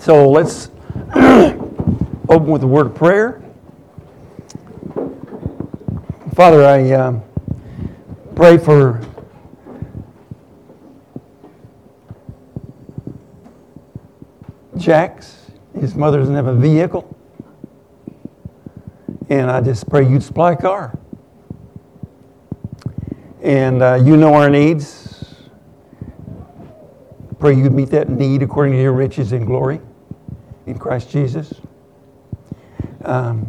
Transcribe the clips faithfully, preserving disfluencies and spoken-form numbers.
So let's open with a word of prayer. Father, I um, pray for Jax. His mother doesn't have a vehicle. And I just pray you'd supply a car. And uh, you know our needs. Pray you'd meet that need according to your riches in glory in Christ Jesus. Um,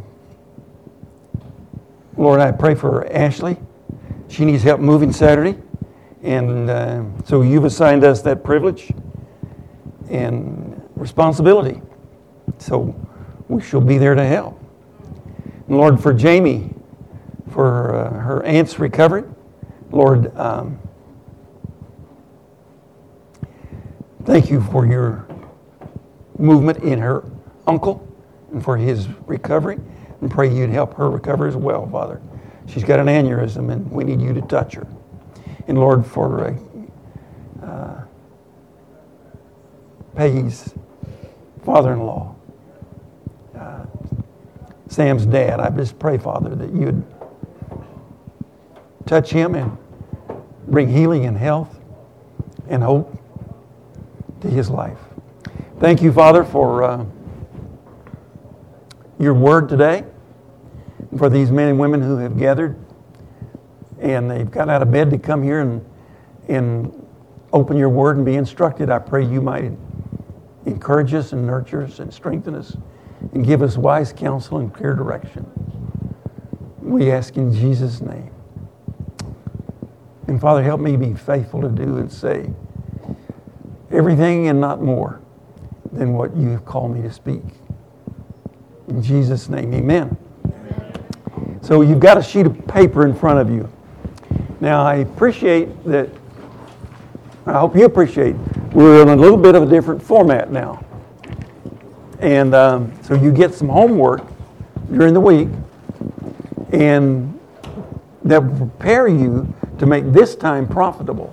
Lord, I pray for Ashley. She needs help moving Saturday. And uh, so you've assigned us that privilege and responsibility. So we shall be there to help. And Lord, for Jamie, for uh, her aunt's recovery, Lord, um, thank you for your movement in her uncle and for his recovery. And pray you'd help her recover as well, Father. She's got an aneurysm and we need you to touch her. And Lord, for uh, uh, Peggy's father-in-law, uh, Sam's dad, I just pray, Father, that you'd touch him and bring healing and health and hope to his life. Thank you, Father, for uh, your word today, and for these men and women who have gathered and they've got out of bed to come here and, and open your word and be instructed. I pray you might encourage us and nurture us and strengthen us and give us wise counsel and clear direction. We ask in Jesus' name. And Father, help me be faithful to do and say everything and not more than what you have called me to speak. In Jesus' name, amen. Amen. So you've got a sheet of paper in front of you. Now, I appreciate that, I hope you appreciate, we're in a little bit of a different format now. And um, so you get some homework during the week, and that will prepare you to make this time profitable.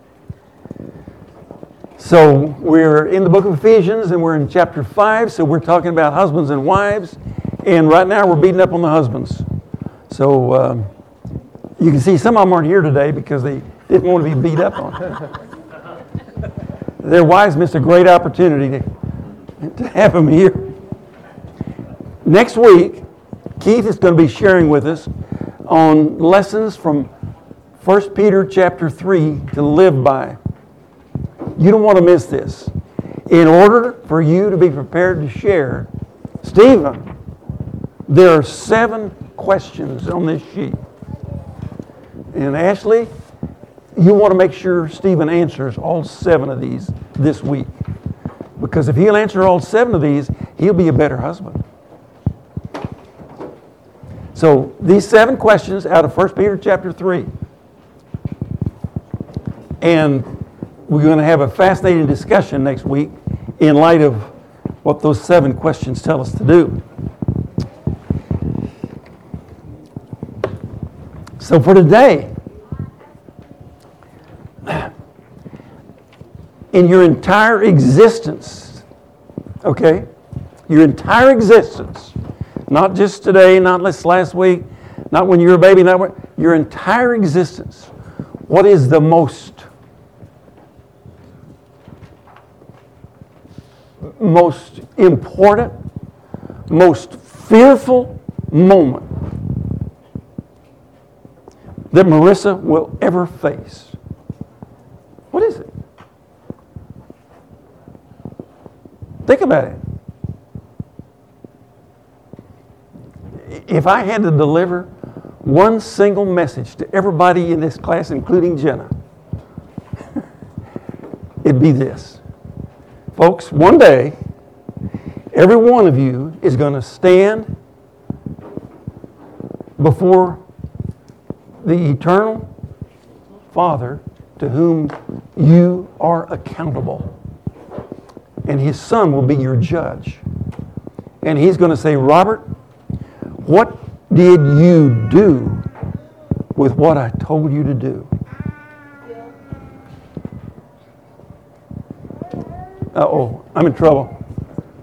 So we're in the book of Ephesians, and we're in chapter five, so we're talking about husbands and wives, and right now we're beating up on the husbands. So um, you can see some of them aren't here today because they didn't want to be beat up on. Their wives missed a great opportunity to, to have them here. Next week, Keith is going to be sharing with us on lessons from First Peter chapter three to live by. You don't want to miss this. In order for you to be prepared to share, Stephen, there are seven questions on this sheet. And Ashley, you want to make sure Stephen answers all seven of these this week. Because if he'll answer all seven of these, he'll be a better husband. So these seven questions out of First Peter chapter three. And we're going to have a fascinating discussion next week in light of what those seven questions tell us to do. So for today, in your entire existence, okay, your entire existence, not just today, not just last week, not when you were a baby, not when, your entire existence, what is the most most important, most fearful moment that Marissa will ever face? What is it? Think about it. If I had to deliver one single message to everybody in this class, including Jenna, it'd be this. Folks, one day, every one of you is going to stand before the eternal Father to whom you are accountable. And His Son will be your judge. And He's going to say, Robert, what did you do with what I told you to do? Uh-oh, I'm in trouble.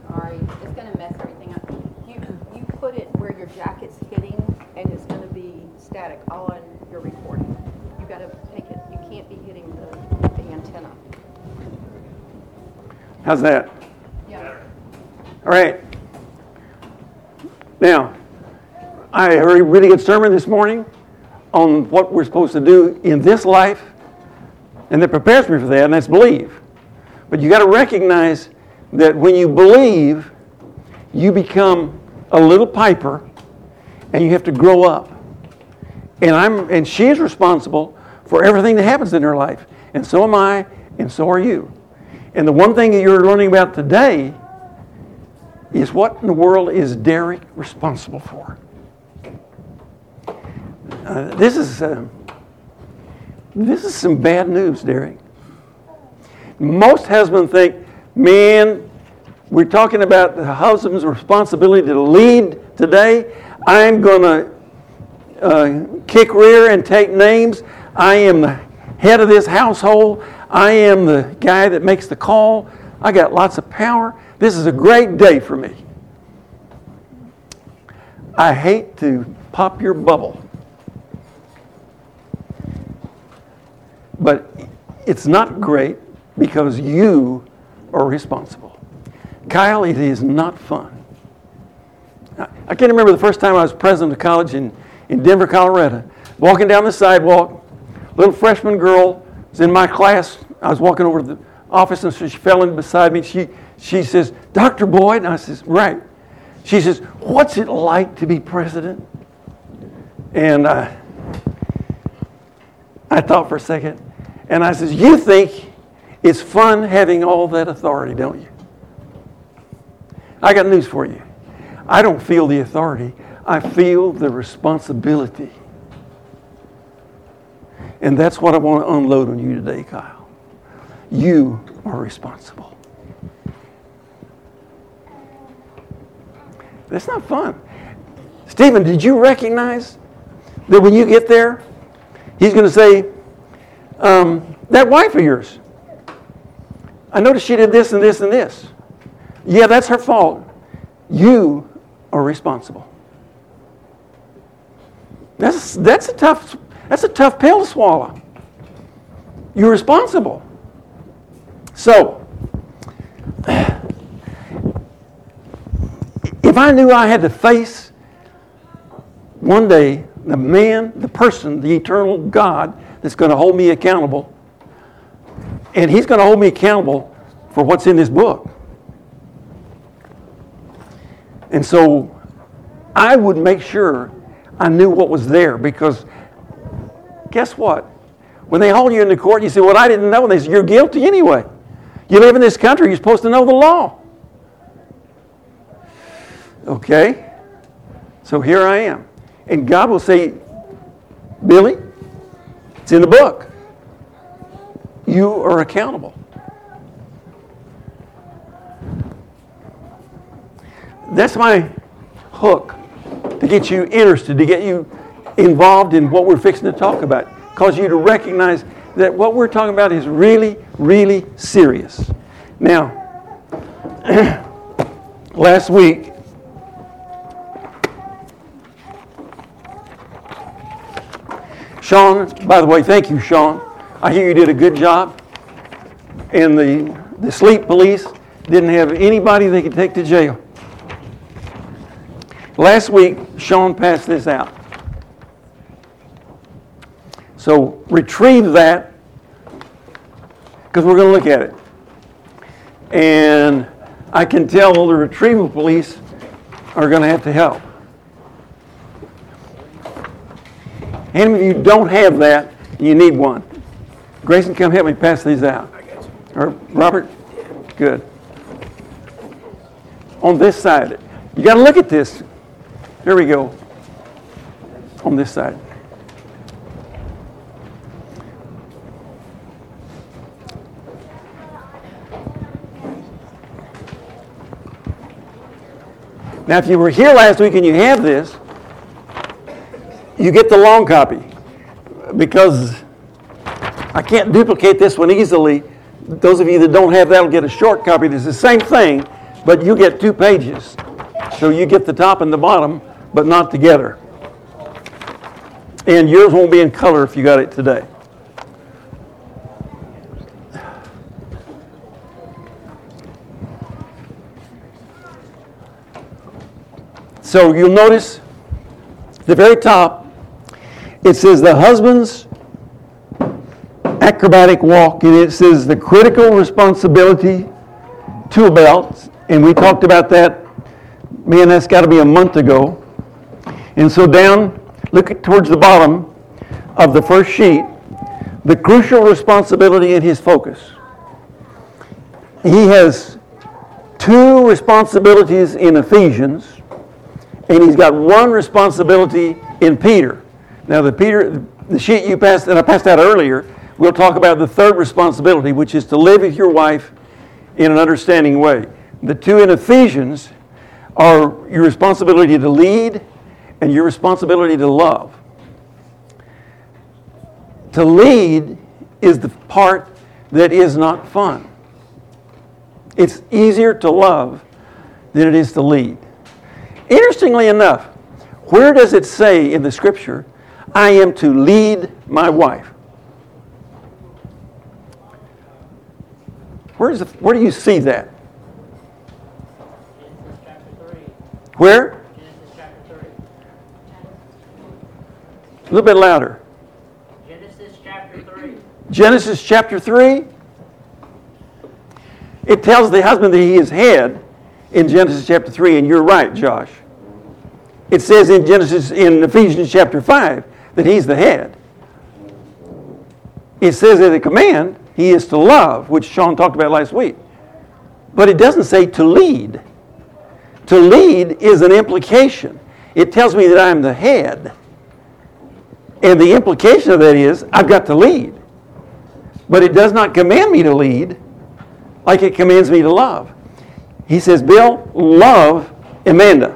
How's that? Yeah. All right. Now, I heard a really good sermon this morning on what we're supposed to do in this life, and that prepares me for that, and that's believe. But you got to recognize that when you believe, you become a little Piper, and you have to grow up. And I'm, and she is responsible for everything that happens in her life, and so am I, and so are you. And the one thing that you're learning about today is what in the world is Derek responsible for. Uh, this is uh, this is some bad news, Derek. Most husbands think, man, we're talking about the husband's responsibility to lead today. I'm going to uh, kick rear and take names. I am the head of this household. I am the guy that makes the call. I got lots of power. This is a great day for me. I hate to pop your bubble, but it's not great because you are responsible. Kyle, it is not fun. I can't remember the first time I was president of college in, in Denver, Colorado. Walking down the sidewalk, little freshman girl was in my class. I was walking over to the office, and so she fell in beside me. She she says, Doctor Boyd, and I says, right. She says, what's it like to be president? And uh, I thought for a second, and I says, you think it's fun having all that authority, don't you? I got news for you. I don't feel the authority. I feel the responsibility. And that's what I want to unload on you today, Kyle. You are responsible. That's not fun. Stephen, did you recognize that when you get there, he's going to say, um, that wife of yours, I noticed she did this and this and this. Yeah, that's her fault. You are responsible. That's that's a tough that's a tough pill to swallow. You're responsible. So, if I knew I had to face one day the man, the person, the eternal God that's going to hold me accountable, and he's going to hold me accountable for what's in this book. And so I would make sure I knew what was there, because guess what? When they hold you into court, you say, well, I didn't know. And they say, you're guilty anyway. You live in this country, you're supposed to know the law. Okay? So here I am. And God will say, Billy, it's in the book. You are accountable. That's my hook to get you interested, to get you involved in what we're fixing to talk about. Cause you to recognize that what we're talking about is really, really serious. Now, last week, Sean, by the way, thank you, Sean. I hear you did a good job. And the, the sleep police didn't have anybody they could take to jail. Last week, Sean passed this out. So retrieve that, because we're going to look at it. And I can tell the retrieval police are going to have to help. How many of you don't have that and you need one? Grayson, come help me pass these out. I got you. Or Robert? Good. On this side. You got to look at this. Here we go. On this side. Now, if you were here last week and you have this, you get the long copy, because I can't duplicate this one easily. Those of you that don't have that will get a short copy. It's the same thing, but you get two pages. So you get the top and the bottom, but not together. And yours won't be in color if you got it today. So you'll notice at the very top, it says the husband's acrobatic walk, and it says the critical responsibility to a belt, and we talked about that, man, that's got to be a month ago. And so down, look at, towards the bottom of the first sheet, the crucial responsibility and his focus. He has two responsibilities in Ephesians, and he's got one responsibility in Peter. Now, the Peter, the sheet you passed, that I passed out earlier, we'll talk about the third responsibility, which is to live with your wife in an understanding way. The two in Ephesians are your responsibility to lead and your responsibility to love. To lead is the part that is not fun. It's easier to love than it is to lead. Interestingly enough, where does it say in the scripture, I am to lead my wife? Where, is the, where do you see that? Genesis chapter three. Where? Genesis chapter three. A little bit louder. Genesis chapter three. Genesis chapter three. It tells the husband that he is head in Genesis chapter three, and you're right, Josh. It says in Genesis, in Ephesians chapter five, that he's the head. It says in the command, he is to love, which Sean talked about last week. But it doesn't say to lead. To lead is an implication. It tells me that I am the head. And the implication of that is, I've got to lead. But it does not command me to lead like it commands me to love. He says, Bill, love Amanda.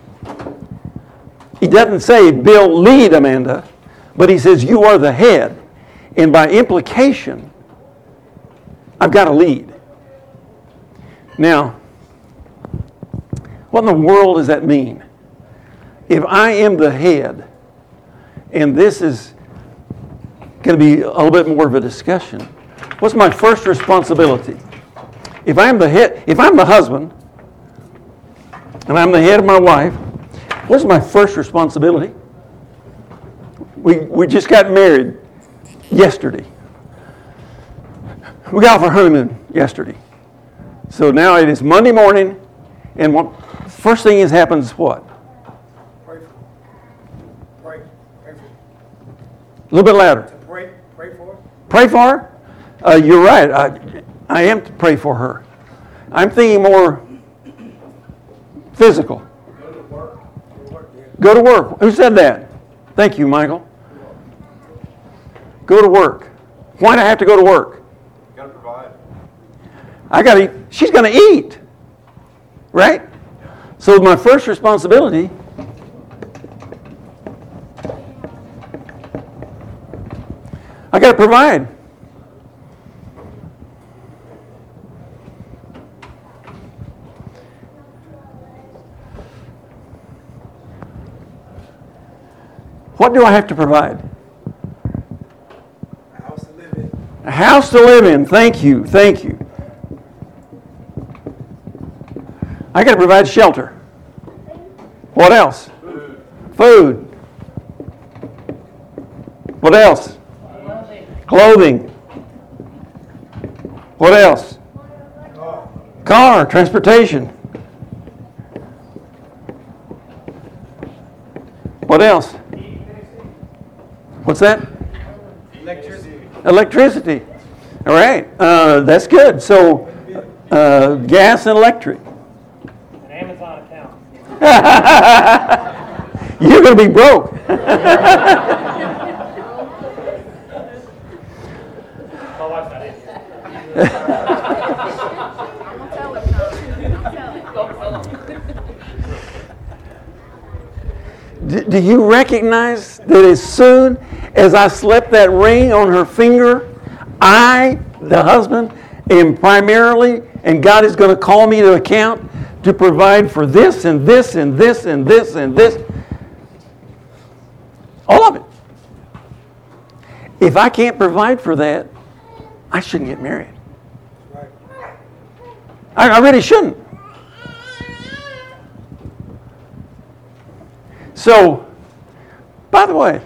He doesn't say, Bill, lead Amanda, but he says, you are the head. And by implication, I've got to lead. Now, what in the world does that mean? If I am the head, and this is going to be a little bit more of a discussion, what's my first responsibility? If I'm the head, if I'm the husband, and I'm the head of my wife, what's my first responsibility? We we just got married yesterday. We got off our honeymoon yesterday. So now it is Monday morning, and what first thing that happens is what? Pray for. Pray. Pray for. A little bit louder. To pray. Pray for. Pray for her? Uh, you're right. I, I am to pray for her. I'm thinking more physical. Go to work. Go to work. Yeah. Go to work. Who said that? Thank you, Michael. Go to work. Why do I have to go to work? You got to provide. I got to eat. She's going to eat. Right? So my first responsibility I got to provide. What do I have to provide? A house to live in. A house to live in. Thank you. Thank you. I got to provide shelter. What else? Food. Food. What else? Clothing. Clothing. What else? Car. Car, transportation. What else? What's that? Electricity. Electricity. All right. Uh, that's good. So, uh, gas and electric. An Amazon account. You're going to be broke. My wife's not in here. I'm gonna tell him, Tom. I'm telling him. D- do you recognize that as soon as I slip that ring on her finger, I, the husband, am primarily, and God is going to call me to account to provide for this and this and this and this and this. All of it. If I can't provide for that, I shouldn't get married. Right. I, I really shouldn't. So, by the way,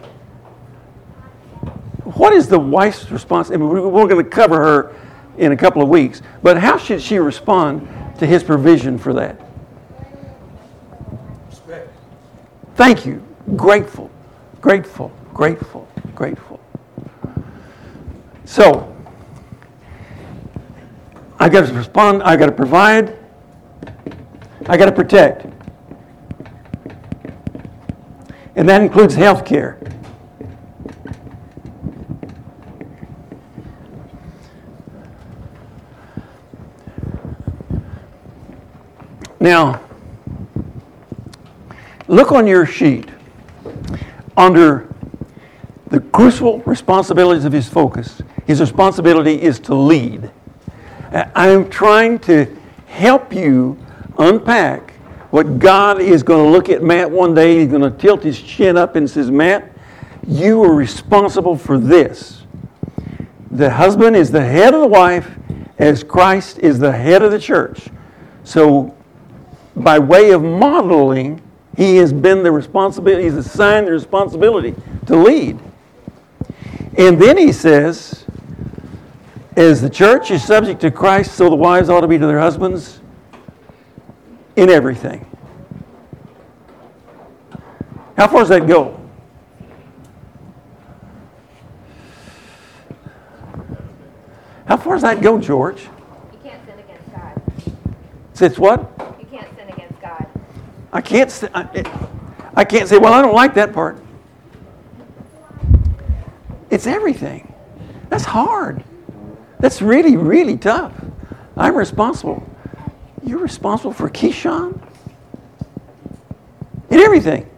what is the wife's response? And we're going to cover her in a couple of weeks. But how should she respond to his provision for that? Respect. Thank you. Grateful. Grateful. Grateful. Grateful. So, I've got to respond. I've got to provide. I've got to protect. And that includes health care. Now, look on your sheet under the crucial responsibilities of his focus. His responsibility is to lead. I'm trying to help you unpack what God is going to look at Matt one day. He's going to tilt his chin up and says, Matt, you are responsible for this. The husband is the head of the wife as Christ is the head of the church. So by way of modeling, he has been the responsibility, he's assigned the responsibility to lead. And then he says, as the church is subject to Christ, so the wives ought to be to their husbands in everything. How far does that go? How far does that go, George? You can't sin against God. It's what? You can't sin against God. I can't say, I, I can't say, well, I don't like that part. It's everything. That's hard. That's really, really tough. I'm responsible. You're responsible for Keyshawn? In everything.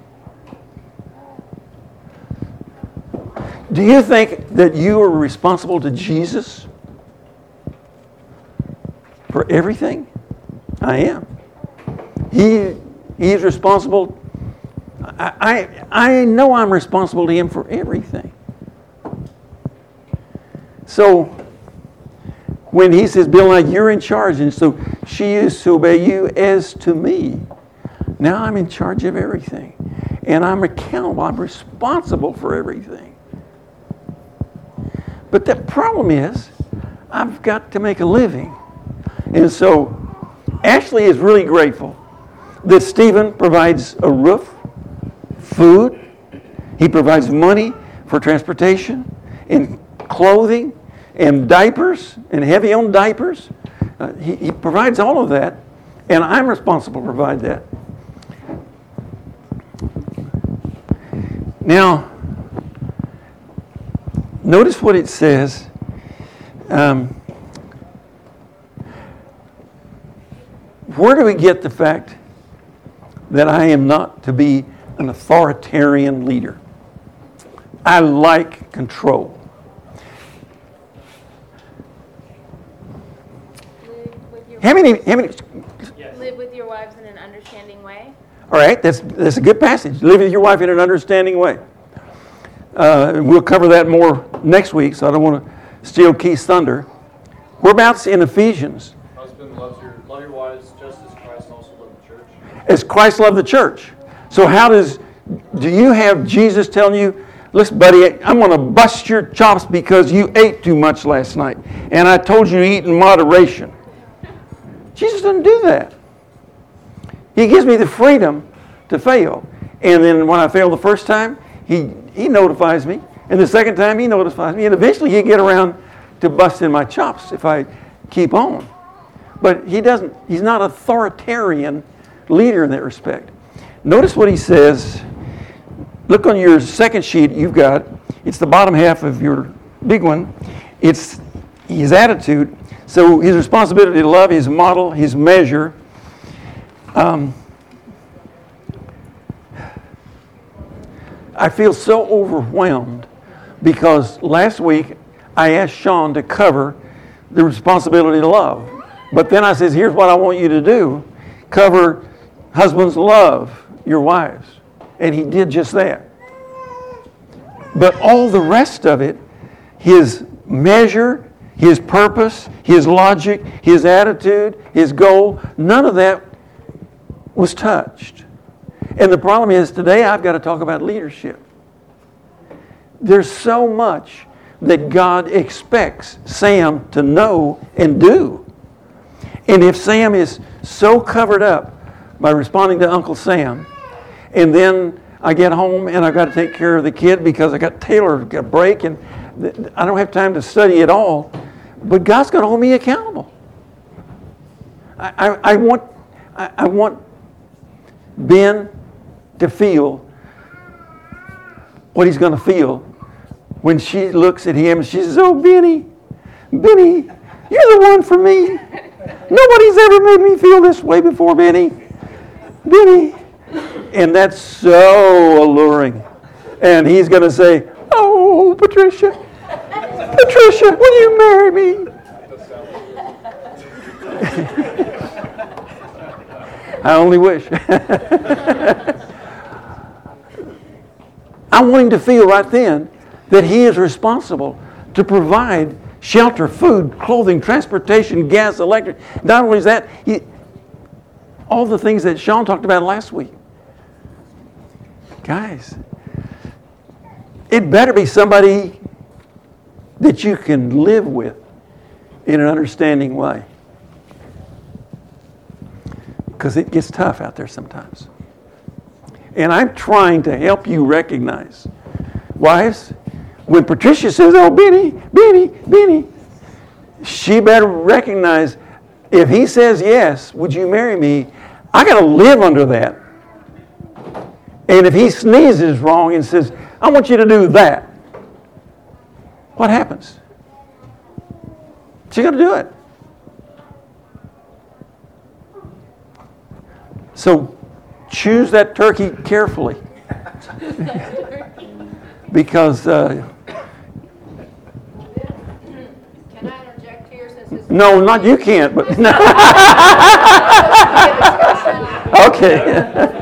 Do you think that you are responsible to Jesus for everything? I am. He, he is responsible. I, I, I know I'm responsible to him for everything. So, when he says, Bill, now you're in charge, and so she is to obey you as to me. Now I'm in charge of everything. And I'm accountable. I'm responsible for everything. But the problem is, I've got to make a living. And so, Ashley is really grateful that Stephen provides a roof, food, he provides money for transportation, and clothing, and diapers, and heavy on diapers. Uh, he, he provides all of that, and I'm responsible to provide that. Now, notice what it says. Um, where do we get the fact that I am not to be an authoritarian leader? I like control. Live with your, How many, how many, live with your wives in an understanding way. all right, that's, that's a good passage. Live with your wife in an understanding way. Uh, we'll cover that more next week, so I don't want to steal Keith's thunder. We're about in Ephesians. Husband, loves your, love your wives just as Christ also loved the church. As Christ loved the church. So how does, do you have Jesus telling you, listen, buddy, I'm going to bust your chops because you ate too much last night, and I told you to eat in moderation. Jesus doesn't do that. He gives me the freedom to fail. And then when I fail the first time, he, he notifies me. And the second time, he notifies me. And eventually, he'll get around to busting my chops if I keep on. But he doesn't, he's not an authoritarian leader in that respect. Notice what he says. Look on your second sheet you've got. It's the bottom half of your big one. It's his attitude. So his responsibility to love, his model, his measure. Um, I feel so overwhelmed because last week I asked Sean to cover the responsibility to love. But then I says, here's what I want you to do. Cover husbands love your wives. And he did just that. But all the rest of it, his measure, his purpose, his logic, his attitude, his goal, none of that was touched. And the problem is today I've got to talk about leadership. There's so much that God expects Sam to know and do. And if Sam is so covered up by responding to Uncle Sam, and then I get home and I've got to take care of the kid because I got Taylor got a break and I don't have time to study at all, but God's going to hold me accountable. I, I, I want I, I want Ben to feel what he's going to feel when she looks at him and she says, "Oh, Benny, Benny, you're the one for me. Nobody's ever made me feel this way before, Benny. Benny." And that's so alluring. And he's going to say, "Oh, Patricia, Patricia, will you marry me?" I only wish. I want him to feel right then that he is responsible to provide shelter, food, clothing, transportation, gas, electric. Not only is that, he, all the things that Sean talked about last week. Guys, it better be somebody that you can live with in an understanding way. Because it gets tough out there sometimes. And I'm trying to help you recognize, wives, when Patricia says, "Oh, Benny, Benny, Benny," she better recognize, if he says yes, "Would you marry me?" I got to live under that. And if he sneezes wrong and says, "I want you to do that," what happens? She's going to do it. So choose that turkey carefully. Because uh, Can I interject here since this? no, not you can't, but okay.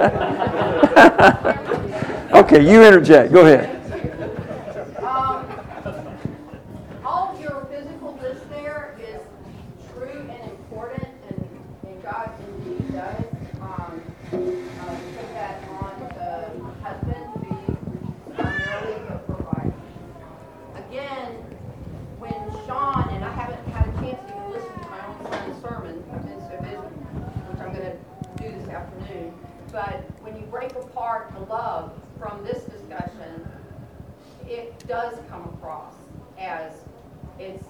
Okay, you interject. Go ahead. Um, all of your physical list there is true and important, and, and God indeed does. Um, uh, put that on the husband to be primarily the provider. Again, when Sean, and I haven't had a chance to even listen to my own son's sermon, I've been so busy, which I'm going to do this afternoon, but when you break apart the love from this discussion, it does come across as it's.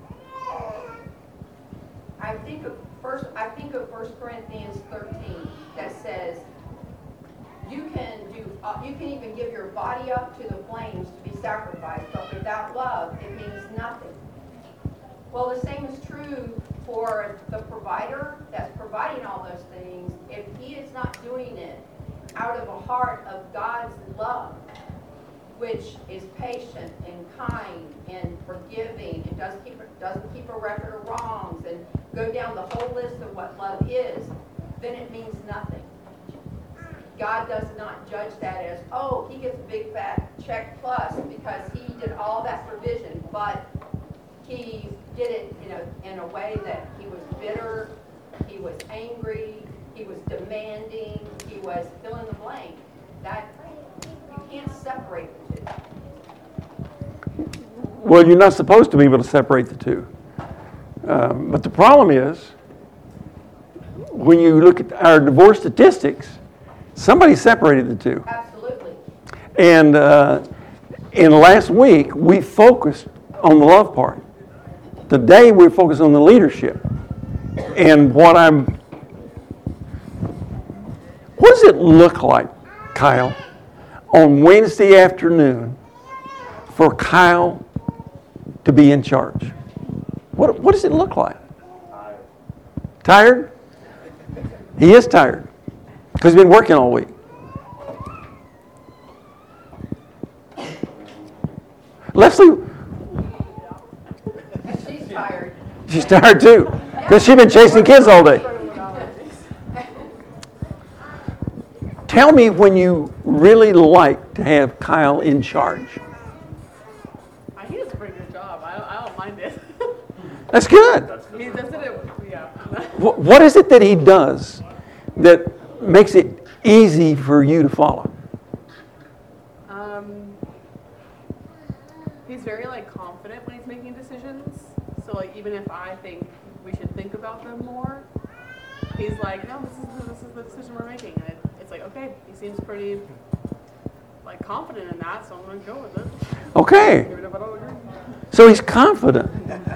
I think of first. I think of First Corinthians thirteen that says you can do. Uh, you can even give your body up to the flames to be sacrificed, but without love, it means nothing. Well, the same is true for the provider that's providing all those things. If he is not doing it out of a heart of God's love, which is patient and kind and forgiving and doesn't keep, doesn't keep a record of wrongs and go down the whole list of what love is, then it means nothing. God does not judge that as, oh, he gets a big fat check plus because he did all that provision, but he did it, you know, in a way that he was bitter, he was angry, he was demanding, he was fill in the blank. That you can't separate the two. Well, you're not supposed to be able to separate the two. Um, but the problem is, when you look at our divorce statistics, somebody separated the two. Absolutely. And uh, in last week, we focused on the love part. Today, we're focused on the leadership. And what I'm, what does it look like, Kyle, on Wednesday afternoon for Kyle to be in charge? What, what does it look like? Tired. Tired? He is tired because he's been working all week. Leslie, She's tired. she's tired too because she's been chasing kids all day. Tell me when you really like to have Kyle in charge. He does a pretty good job. I don't, I don't mind it. That's good. He does it, yeah. What is it that he does that makes it easy for you to follow? Um, he's very like confident when he's making decisions. So like even if I think we should think about them more, he's like, no, this is this is the decision we're making, and it, it's like okay, he seems pretty like confident in that, so I'm gonna go with it. Okay. Even if I don't agree. So he's confident.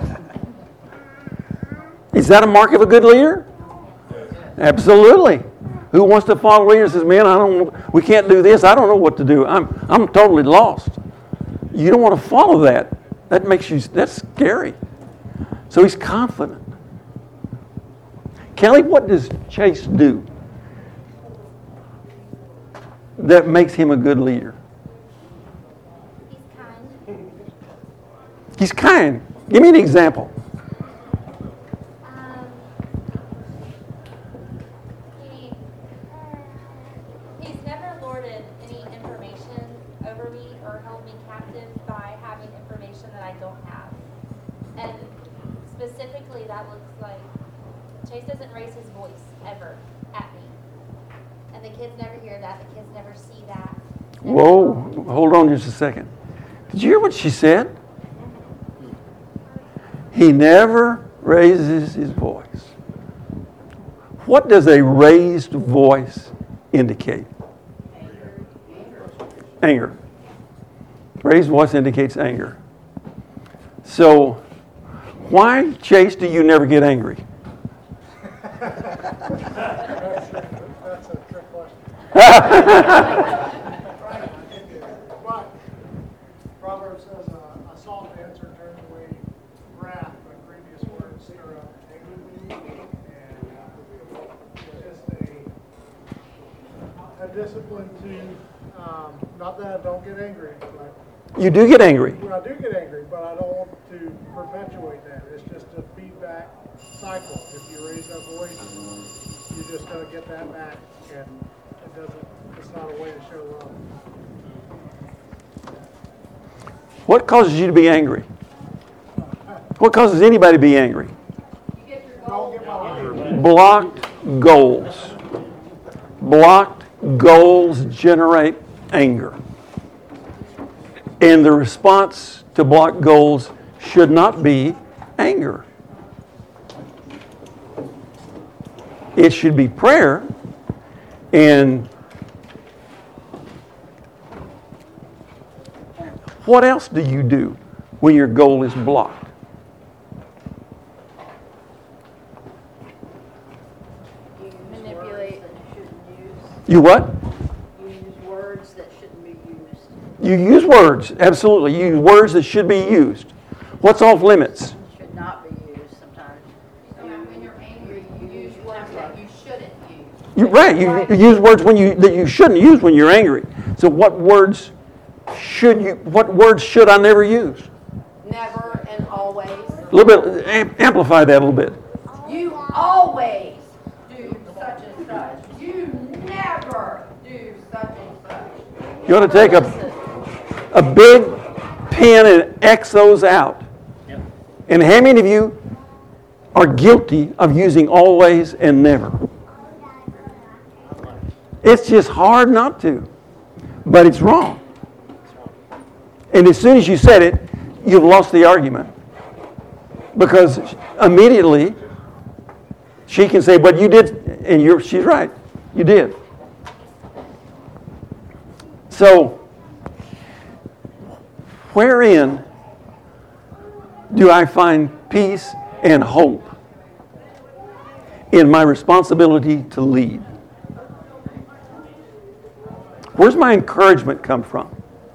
Is that a mark of a good leader? Absolutely. Who wants to follow leaders and says, man, I don't, we can't do this. I don't know what to do. I'm, I'm totally lost. You don't want to follow that. That makes you, that's scary. So he's confident. Kelly, what does Chase do that makes him a good leader? He's kind. He's kind. Give me an example. Um, he, he's never lorded any information over me or held me captive by having information that I don't have. And specifically, that looks like Chase doesn't raise his voice ever at me. And the kids never hear that. The kids never see that. Whoa, hold on just a second. Did you hear what she said? He never raises his voice. What does a raised voice indicate? Anger. Raised voice indicates anger. So, why, Chase, do you never get angry? That's a trick question. But Proverbs says, uh, a soft answer turns away wrath, but previous words stir up anger. And uh, it's just a, a discipline to, um, not that I don't get angry, but You do get angry. well, I do get angry, but I don't want to perpetuate that. It's just a feedback cycle. If you raise that voice, you're just going to get that back, and it doesn't. It's not a way to show love. What causes you to be angry? What causes anybody to be angry? You get your Don't goal. get my life. Blocked goals. Blocked goals generate anger. And the response to blocked goals should not be anger. It should be prayer. And what else do you do when your goal is blocked? Manipulate. You what? You use words that shouldn't be used. You use words, absolutely. You use words that should be used. What's off limits? Should not be used sometimes. So when you're angry, you use words that you shouldn't use. You're right. You, you use words when you that you shouldn't use when you're angry. So what words should you? What words should I never use? Never and always. A little bit. am- Amplify that a little bit. You always do such and such. You never do such and such. You ought to take a a big pen and X those out. And how many of you are guilty of using always and never? It's just hard not to, but it's wrong. And as soon as you said it, you've lost the argument. Because immediately she can say, but you did, and you're, she's right, you did. So, wherein do I find peace and hope in my responsibility to lead? Where's my encouragement come from?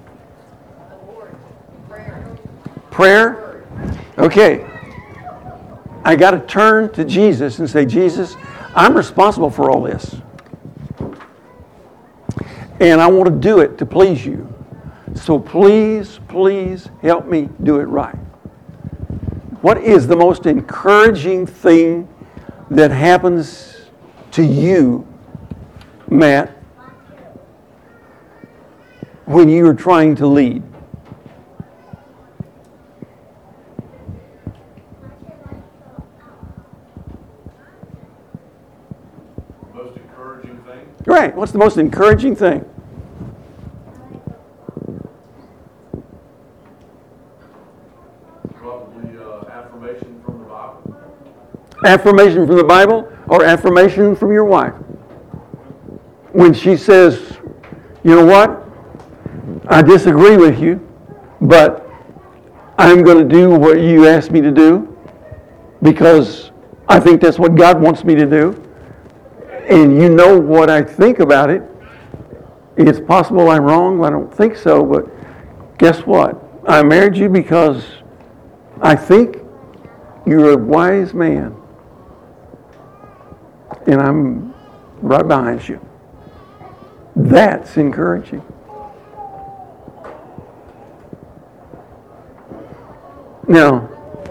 Prayer? Okay. I got to turn to Jesus and say, Jesus, I'm responsible for all this. And I want to do it to please you. So please, please help me do it right. What is the most encouraging thing that happens to you, Matt, when you are trying to lead? Most most encouraging thing? Right. What's the most encouraging thing? Probably uh, affirmation from the Bible. Affirmation from the Bible or affirmation from your wife? When she says, you know what? I disagree with you, but I'm going to do what you asked me to do because I think that's what God wants me to do. And you know what I think about it. It's possible I'm wrong. I don't think so, but guess what? I married you because I think you're a wise man. And I'm right behind you. That's encouraging. Now,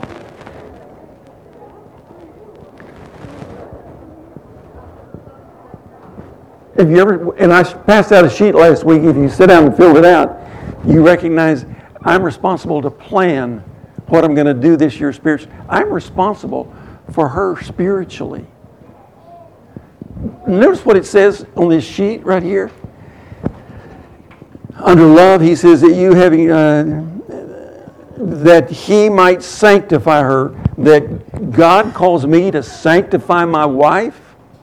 if you ever, and I passed out a sheet last week, if you sit down and fill it out, you recognize I'm responsible to plan what I'm going to do this year spiritually. I'm responsible for her spiritually. Notice what it says on this sheet right here. Under love, he says that you having, uh, that he might sanctify her, that God calls me to sanctify my wife,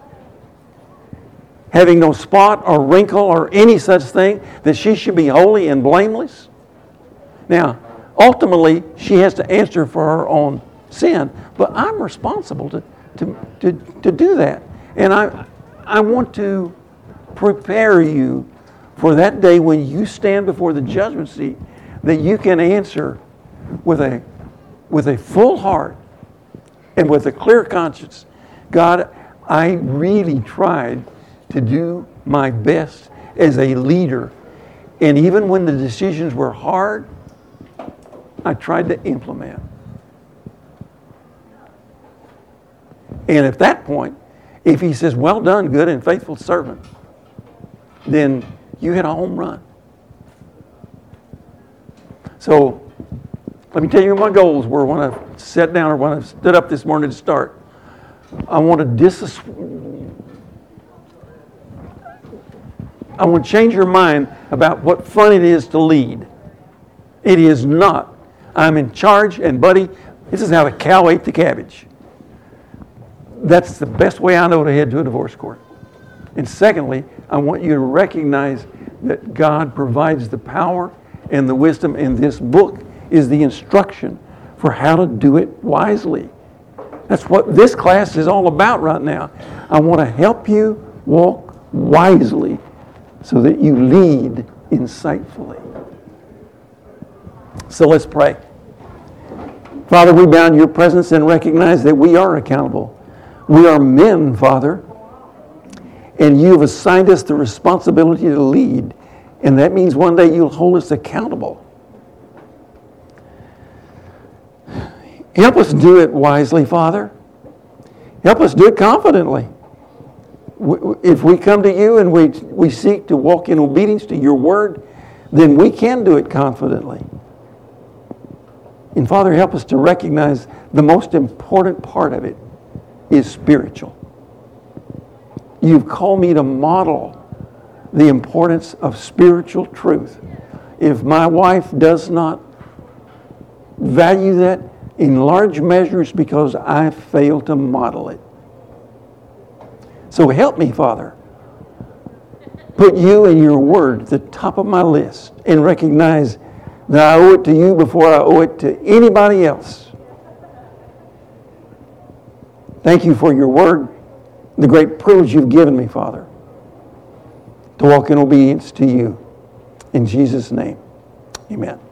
having no spot or wrinkle or any such thing, that she should be holy and blameless. Now, ultimately, she has to answer for her own sin, but I'm responsible to, to, to, to do that. And I, I want to prepare you for that day when you stand before the judgment seat, that you can answer with a, with a full heart and with a clear conscience. God, I really tried to do my best as a leader. And even when the decisions were hard, I tried to implement. And at that point, if he says, well done, good and faithful servant, then you hit a home run. So, let me tell you what my goals were when I sat down or when I stood up this morning to start. I want to dis- I want to change your mind about what fun it is to lead. It is not. I'm in charge, and buddy, this is how the cow ate the cabbage. That's the best way I know to head to a divorce court. And secondly, I want you to recognize that God provides the power and the wisdom, and this book is the instruction for how to do it wisely. That's what this class is all about right now. I want to help you walk wisely so that you lead insightfully. So let's pray. Father, we bow in your presence and recognize that we are accountable. We are men, Father, and you've assigned us the responsibility to lead, and that means one day you'll hold us accountable. Help us do it wisely, Father. Help us do it confidently. If we come to you and we, we seek to walk in obedience to your word, then we can do it confidently. And Father, help us to recognize the most important part of it is spiritual. You've called me to model the importance of spiritual truth. If my wife does not value that, in large measure it's because I failed to model it. So help me, Father. Put you and your word at the top of my list and recognize that I owe it to you before I owe it to anybody else. Thank you for your word, the great privilege you've given me, Father, to walk in obedience to you. In Jesus' name, amen.